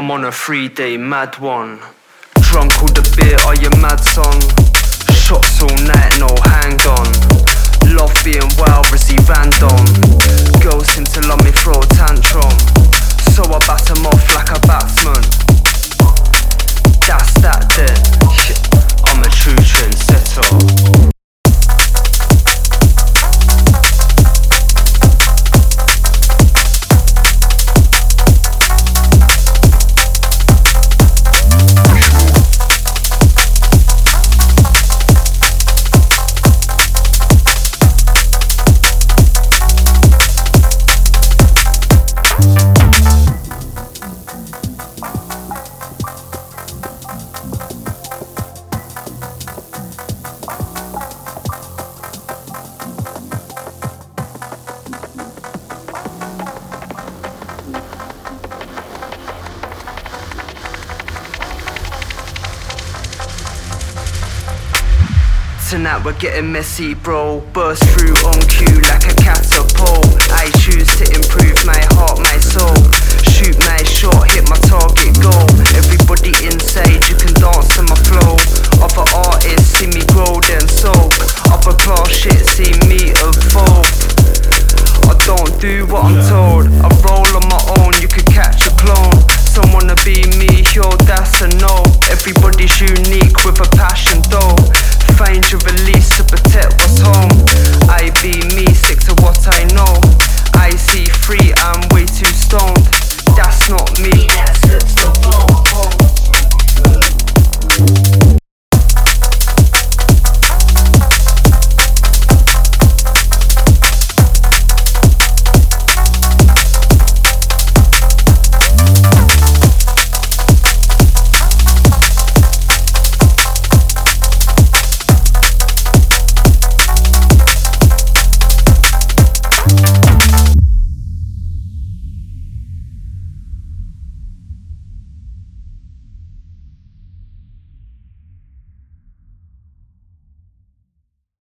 I'm on a 3-day mad one. Drunk all the beer, are you mad son? Shots all night, no hang on. Love being wild, Rizzy random. Girls seem to love me, throw a tantrum. So I bat them off like a batsman. That's that then. Shit, I'm a true trendsetter. Tonight we're getting messy, bro. Burst through on cue like a catapult. I choose to improve my heart, my soul. Shoot my shot, hit my target goal. Everybody inside, you can dance to my flow. Other artists see me grow, then soak. Upper class shit, see me evolve. I don't do what I'm told. I roll on my own, you could catch a clone. Some wanna be me, yo, that's a no. Everybody's unique with a passion though. Find your release to protect what's home. I be me, stick to what I know. I see free, I'm way too stoned. That's not me.